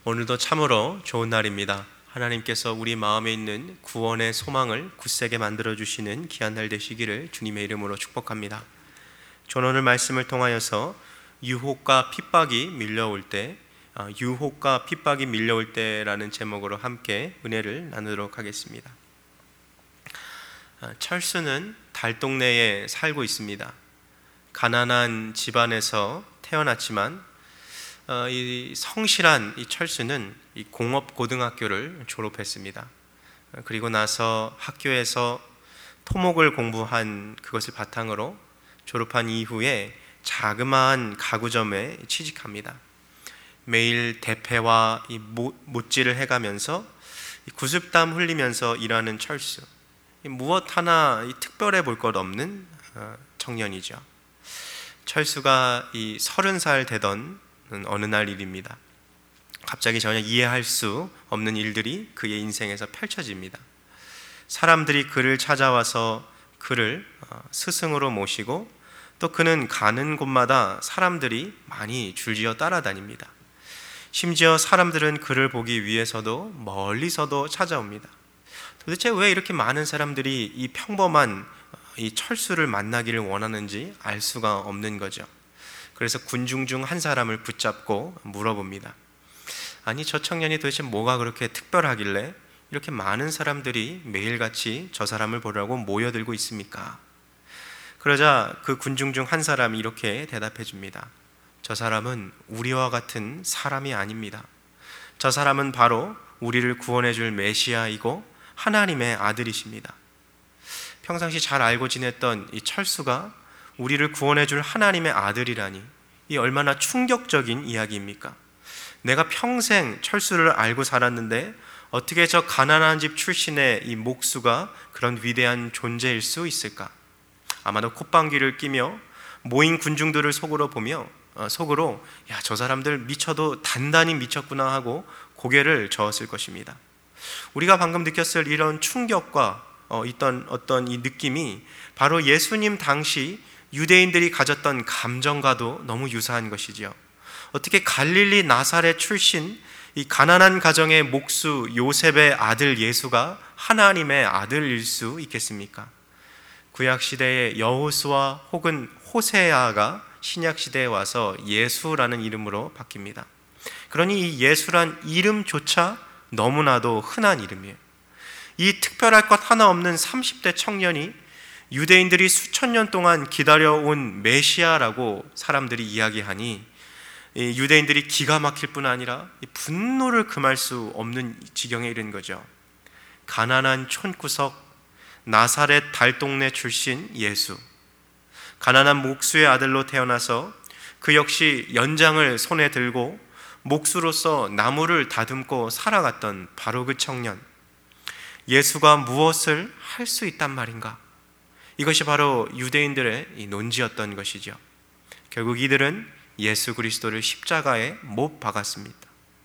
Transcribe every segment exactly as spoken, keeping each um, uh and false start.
오늘도 참으로 좋은 날입니다. 하나님께서 우리 마음에 있는 구원의 소망을 굳세게 만들어주시는 귀한 날 되시기를 주님의 이름으로 축복합니다. 저는 오늘 말씀을 통하여서 유혹과 핍박이 밀려올 때, 유혹과 핍박이 밀려올 때라는 제목으로 함께 은혜를 나누도록 하겠습니다. 철수는 달동네에 살고 있습니다. 가난한 집안에서 태어났지만 어, 이 성실한 이 철수는 이 공업고등학교를 졸업했습니다. 그리고 나서 학교에서 토목을 공부한 그것을 바탕으로 졸업한 이후에 자그마한 가구점에 취직합니다. 매일 대패와 이 못, 못질을 해가면서 구슬땀 흘리면서 일하는 철수, 무엇 하나 이 특별해 볼 것 없는 어, 청년이죠. 철수가 이 서른 살 되던 어느 날 일입니다. 갑자기 전혀 이해할 수 없는 일들이 그의 인생에서 펼쳐집니다. 사람들이 그를 찾아와서 그를 스승으로 모시고 또 그는 가는 곳마다 사람들이 많이 줄지어 따라다닙니다. 심지어 사람들은 그를 보기 위해서도 멀리서도 찾아옵니다. 도대체 왜 이렇게 많은 사람들이 이 평범한 이 철수를 만나기를 원하는지 알 수가 없는 거죠. 그래서 군중 중 한 사람을 붙잡고 물어봅니다. 아니, 저 청년이 도대체 뭐가 그렇게 특별하길래 이렇게 많은 사람들이 매일같이 저 사람을 보려고 모여들고 있습니까? 그러자 그 군중 중 한 사람이 이렇게 대답해 줍니다. 저 사람은 우리와 같은 사람이 아닙니다. 저 사람은 바로 우리를 구원해 줄 메시아이고 하나님의 아들이십니다. 평상시 잘 알고 지냈던 이 철수가 우리를 구원해 줄 하나님의 아들이라니, 이 얼마나 충격적인 이야기입니까? 내가 평생 철수를 알고 살았는데 어떻게 저 가난한 집 출신의 이 목수가 그런 위대한 존재일 수 있을까? 아마도 콧방귀를 끼며 모인 군중들을 속으로 보며 어, 속으로 야, 저 사람들 미쳐도 단단히 미쳤구나 하고 고개를 저었을 것입니다. 우리가 방금 느꼈을 이런 충격과 어, 있던 어떤 이 느낌이 바로 예수님 당시 유대인들이 가졌던 감정과도 너무 유사한 것이지요. 어떻게 갈릴리 나사렛 출신 이 가난한 가정의 목수 요셉의 아들 예수가 하나님의 아들일 수 있겠습니까? 구약시대의 여호수아 혹은 호세아가 신약시대에 와서 예수라는 이름으로 바뀝니다. 그러니 이 예수란 이름조차 너무나도 흔한 이름이에요. 이 특별할 것 하나 없는 삼십 대 청년이 유대인들이 수천 년 동안 기다려온 메시아라고 사람들이 이야기하니 유대인들이 기가 막힐 뿐 아니라 분노를 금할 수 없는 지경에 이른 거죠. 가난한 촌구석 나사렛 달동네 출신 예수, 가난한 목수의 아들로 태어나서 그 역시 연장을 손에 들고 목수로서 나무를 다듬고 살아갔던 바로 그 청년, 예수가 무엇을 할 수 있단 말인가? 이것이 바로 유대인들의 이 논지였던 것이죠. 결국 이들은 예수 그리스도를 십자가에 못 박았습니다.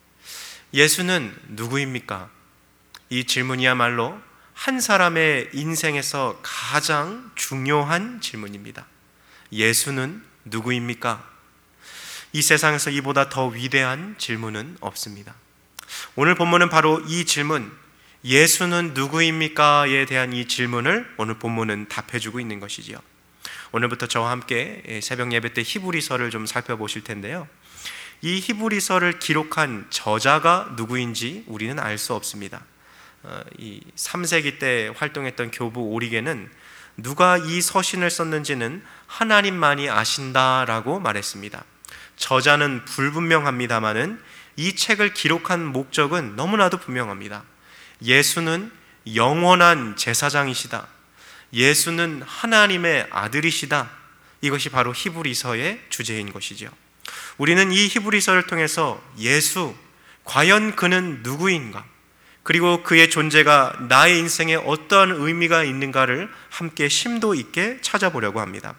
예수는 누구입니까? 이 질문이야말로 한 사람의 인생에서 가장 중요한 질문입니다. 예수는 누구입니까? 이 세상에서 이보다 더 위대한 질문은 없습니다. 오늘 본문은 바로 이 질문, 예수는 누구입니까?에 대한 이 질문을 오늘 본문은 답해주고 있는 것이지요. 오늘부터 저와 함께 새벽 예배 때 히브리서를 좀 살펴보실 텐데요. 이 히브리서를 기록한 저자가 누구인지 우리는 알 수 없습니다. 이 삼 세기 때 활동했던 교부 오리게는 누가 이 서신을 썼는지는 하나님만이 아신다라고 말했습니다. 저자는 불분명합니다마는 이 책을 기록한 목적은 너무나도 분명합니다. 예수는 영원한 제사장이시다. 예수는 하나님의 아들이시다. 이것이 바로 히브리서의 주제인 것이죠. 우리는 이 히브리서를 통해서 예수, 과연 그는 누구인가? 그리고 그의 존재가 나의 인생에 어떤 의미가 있는가를 함께 심도 있게 찾아보려고 합니다.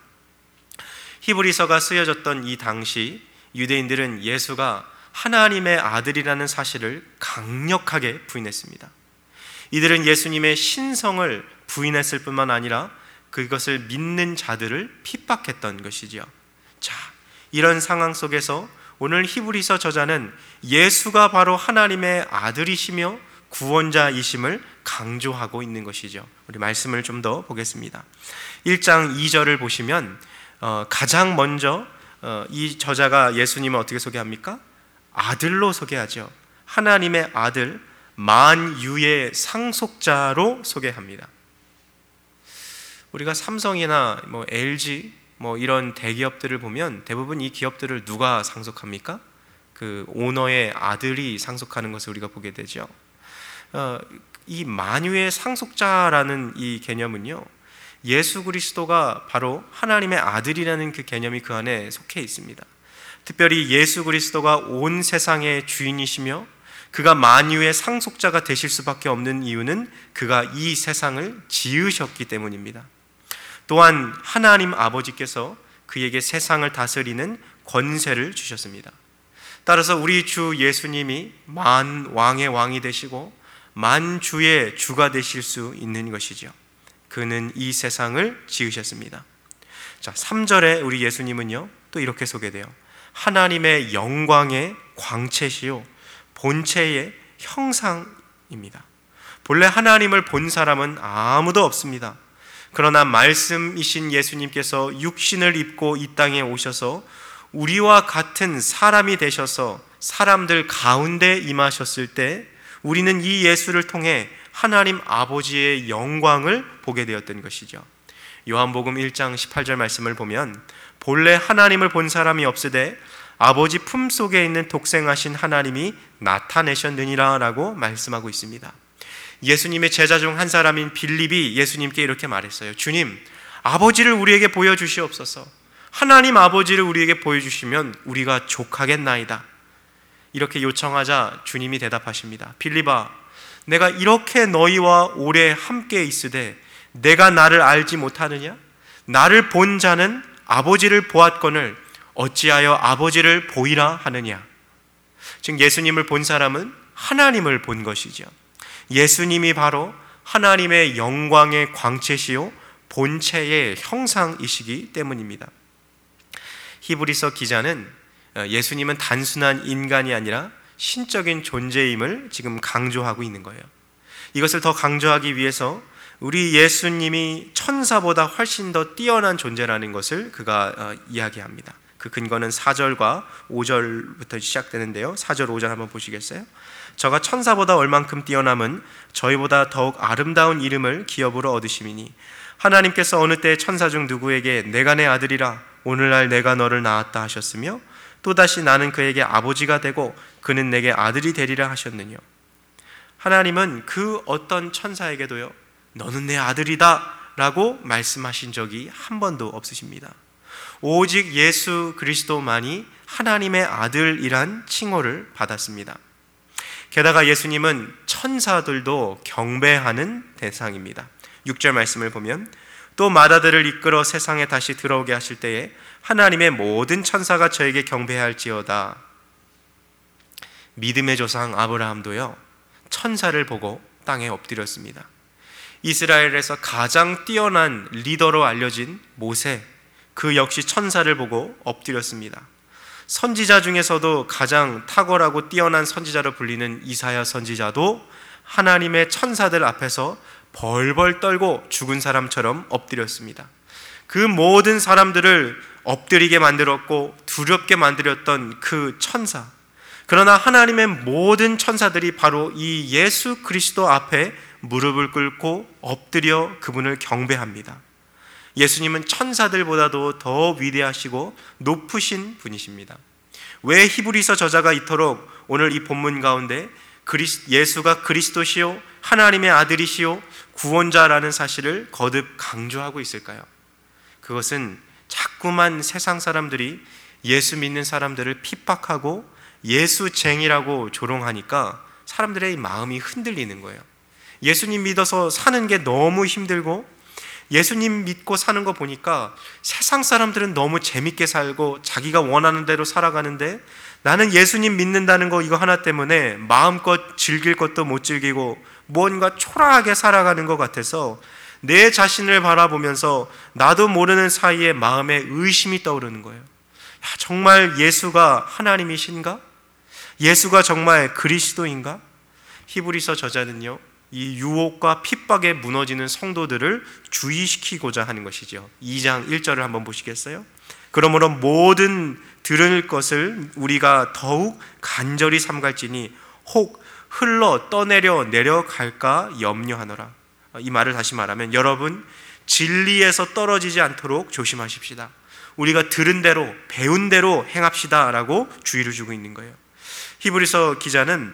히브리서가 쓰여졌던 이 당시 유대인들은 예수가 하나님의 아들이라는 사실을 강력하게 부인했습니다. 이들은 예수님의 신성을 부인했을 뿐만 아니라 그것을 믿는 자들을 핍박했던 것이죠. 자, 이런 상황 속에서 오늘 히브리서 저자는 예수가 바로 하나님의 아들이시며 구원자이심을 강조하고 있는 것이죠. 우리 말씀을 좀 더 보겠습니다. 일 장 이 절을 보시면 어, 가장 먼저 어, 이 저자가 예수님을 어떻게 소개합니까? 아들로 소개하죠. 하나님의 아들, 만유의 상속자로 소개합니다. 우리가 삼성이나 뭐 엘지 뭐 이런 대기업들을 보면 대부분 이 기업들을 누가 상속합니까? 그 오너의 아들이 상속하는 것을 우리가 보게 되죠. 어, 이 만유의 상속자라는 이 개념은요, 예수 그리스도가 바로 하나님의 아들이라는 그 개념이 그 안에 속해 있습니다. 특별히 예수 그리스도가 온 세상의 주인이시며 그가 만유의 상속자가 되실 수밖에 없는 이유는 그가 이 세상을 지으셨기 때문입니다. 또한 하나님 아버지께서 그에게 세상을 다스리는 권세를 주셨습니다. 따라서 우리 주 예수님이 만왕의 왕이 되시고 만주의 주가 되실 수 있는 것이죠. 그는 이 세상을 지으셨습니다. 자, 삼 절에 우리 예수님은요, 또 이렇게 소개돼요. 하나님의 영광의 광채시요 본체의 형상입니다. 본래 하나님을 본 사람은 아무도 없습니다. 그러나 말씀이신 예수님께서 육신을 입고 이 땅에 오셔서 우리와 같은 사람이 되셔서 사람들 가운데 임하셨을 때 우리는 이 예수를 통해 하나님 아버지의 영광을 보게 되었던 것이죠. 요한복음 일 장 십팔 절 말씀을 보면 본래 하나님을 본 사람이 없으되 아버지 품속에 있는 독생하신 하나님이 나타내셨느니라 라고 말씀하고 있습니다. 예수님의 제자 중 한 사람인 빌립이 예수님께 이렇게 말했어요. 주님, 아버지를 우리에게 보여주시옵소서. 하나님 아버지를 우리에게 보여주시면 우리가 족하겠나이다. 이렇게 요청하자 주님이 대답하십니다. 빌립아, 내가 이렇게 너희와 오래 함께 있으되 내가 나를 알지 못하느냐? 나를 본 자는 아버지를 보았거늘 어찌하여 아버지를 보이라 하느냐? 즉 예수님을 본 사람은 하나님을 본 것이죠. 예수님이 바로 하나님의 영광의 광채시요 본체의 형상이시기 때문입니다. 히브리서 기자는 예수님은 단순한 인간이 아니라 신적인 존재임을 지금 강조하고 있는 거예요. 이것을 더 강조하기 위해서 우리 예수님이 천사보다 훨씬 더 뛰어난 존재라는 것을 그가 이야기합니다. 그 근거는 사 절과 오 절부터 시작되는데요. 사 절, 오 절 한번 보시겠어요? 저가 천사보다 얼만큼 뛰어남은 저희보다 더욱 아름다운 이름을 기업으로 얻으심이니 하나님께서 어느 때 천사 중 누구에게 내가 내 아들이라 오늘날 내가 너를 낳았다 하셨으며 또다시 나는 그에게 아버지가 되고 그는 내게 아들이 되리라 하셨느뇨. 하나님은 그 어떤 천사에게도요, 너는 내 아들이다 라고 말씀하신 적이 한 번도 없으십니다. 오직 예수 그리스도만이 하나님의 아들이란 칭호를 받았습니다. 게다가 예수님은 천사들도 경배하는 대상입니다. 육 절 말씀을 보면 또 마다들을 이끌어 세상에 다시 들어오게 하실 때에 하나님의 모든 천사가 저에게 경배할지어다. 믿음의 조상 아브라함도요, 천사를 보고 땅에 엎드렸습니다. 이스라엘에서 가장 뛰어난 리더로 알려진 모세, 그 역시 천사를 보고 엎드렸습니다. 선지자 중에서도 가장 탁월하고 뛰어난 선지자로 불리는 이사야 선지자도 하나님의 천사들 앞에서 벌벌 떨고 죽은 사람처럼 엎드렸습니다. 그 모든 사람들을 엎드리게 만들었고 두렵게 만들었던 그 천사, 그러나 하나님의 모든 천사들이 바로 이 예수 그리스도 앞에 무릎을 꿇고 엎드려 그분을 경배합니다. 예수님은 천사들보다도 더 위대하시고 높으신 분이십니다. 왜 히브리서 저자가 이토록 오늘 이 본문 가운데 그리스, 예수가 그리스도시요 하나님의 아들이시요 구원자라는 사실을 거듭 강조하고 있을까요? 그것은 자꾸만 세상 사람들이 예수 믿는 사람들을 핍박하고 예수쟁이라고 조롱하니까 사람들의 마음이 흔들리는 거예요. 예수님 믿어서 사는 게 너무 힘들고 예수님 믿고 사는 거 보니까 세상 사람들은 너무 재밌게 살고 자기가 원하는 대로 살아가는데 나는 예수님 믿는다는 거 이거 하나 때문에 마음껏 즐길 것도 못 즐기고 뭔가 초라하게 살아가는 것 같아서 내 자신을 바라보면서 나도 모르는 사이에 마음에 의심이 떠오르는 거예요. 야, 정말 예수가 하나님이신가? 예수가 정말 그리스도인가? 히브리서 저자는요, 이 유혹과 핍박에 무너지는 성도들을 주의시키고자 하는 것이죠. 이 장 일 절을 한번 보시겠어요? 그러므로 모든 들을 것을 우리가 더욱 간절히 삼갈지니 혹 흘러 떠내려 내려갈까 염려하노라. 이 말을 다시 말하면, 여러분 진리에서 떨어지지 않도록 조심하십시다. 우리가 들은 대로 배운 대로 행합시다 라고 주의를 주고 있는 거예요. 히브리서 기자는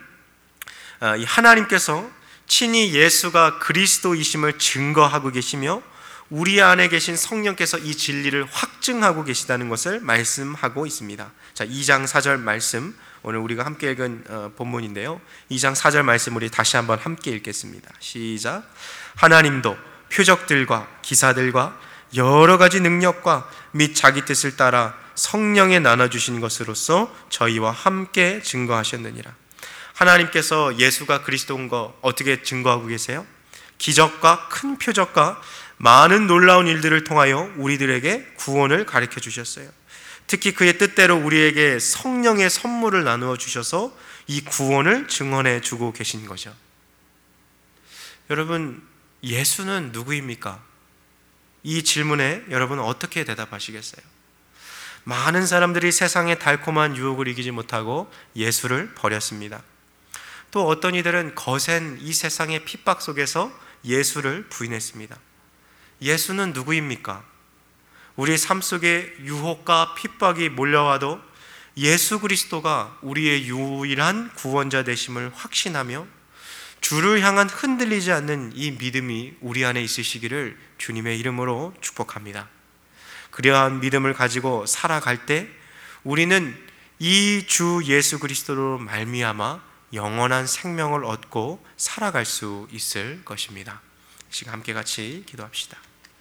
하나님께서 친히 예수가 그리스도이심을 증거하고 계시며 우리 안에 계신 성령께서 이 진리를 확증하고 계시다는 것을 말씀하고 있습니다. 자, 이 장 사 절 말씀, 오늘 우리가 함께 읽은 본문인데요, 이 장 사 절 말씀 우리 다시 한번 함께 읽겠습니다. 시작. 하나님도 표적들과 기사들과 여러 가지 능력과 및 자기 뜻을 따라 성령에 나눠주신 것으로서 저희와 함께 증거하셨느니라. 하나님께서 예수가 그리스도인 거 어떻게 증거하고 계세요? 기적과 큰 표적과 많은 놀라운 일들을 통하여 우리들에게 구원을 가르쳐 주셨어요. 특히 그의 뜻대로 우리에게 성령의 선물을 나누어 주셔서 이 구원을 증언해 주고 계신 거죠. 여러분, 예수는 누구입니까? 이 질문에 여러분은 어떻게 대답하시겠어요? 많은 사람들이 세상의 달콤한 유혹을 이기지 못하고 예수를 버렸습니다. 또 어떤 이들은 거센 이 세상의 핍박 속에서 예수를 부인했습니다. 예수는 누구입니까? 우리 삶 속에 유혹과 핍박이 몰려와도 예수 그리스도가 우리의 유일한 구원자 되심을 확신하며 주를 향한 흔들리지 않는 이 믿음이 우리 안에 있으시기를 주님의 이름으로 축복합니다. 그러한 믿음을 가지고 살아갈 때 우리는 이 주 예수 그리스도로 말미암아 영원한 생명을 얻고 살아갈 수 있을 것입니다. 시간 함께 같이 기도합시다.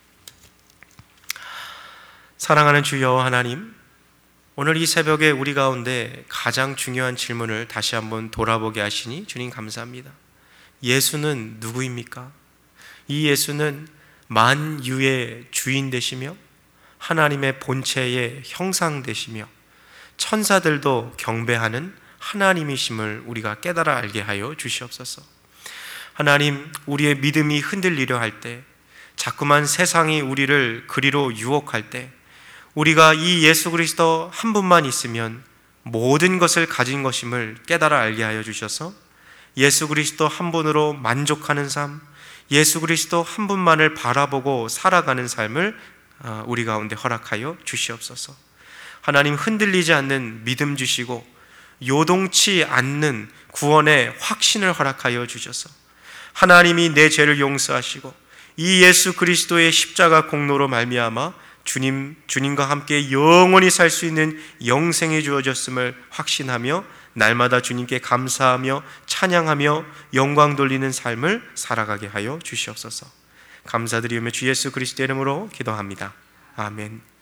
사랑하는 주 여호와 하나님, 오늘 이 새벽에 우리 가운데 가장 중요한 질문을 다시 한번 돌아보게 하시니 주님 감사합니다. 예수는 누구입니까? 이 예수는 만유의 주인 되시며 하나님의 본체의 형상 되시며 천사들도 경배하는 하나님이심을 우리가 깨달아 알게 하여 주시옵소서. 하나님, 우리의 믿음이 흔들리려 할 때, 자꾸만 세상이 우리를 그리로 유혹할 때, 우리가 이 예수 그리스도 한 분만 있으면 모든 것을 가진 것임을 깨달아 알게 하여 주셔서 예수 그리스도 한 분으로 만족하는 삶, 예수 그리스도 한 분만을 바라보고 살아가는 삶을 우리 가운데 허락하여 주시옵소서. 하나님, 흔들리지 않는 믿음 주시고 요동치 않는 구원의 확신을 허락하여 주셔서 하나님이 내 죄를 용서하시고 이 예수 그리스도의 십자가 공로로 말미암아 주님, 주님과 함께 영원히 살 수 있는 영생이 주어졌음을 확신하며 날마다 주님께 감사하며 찬양하며 영광 돌리는 삶을 살아가게 하여 주시옵소서. 감사드리며 주 예수 그리스도의 이름으로 기도합니다. 아멘.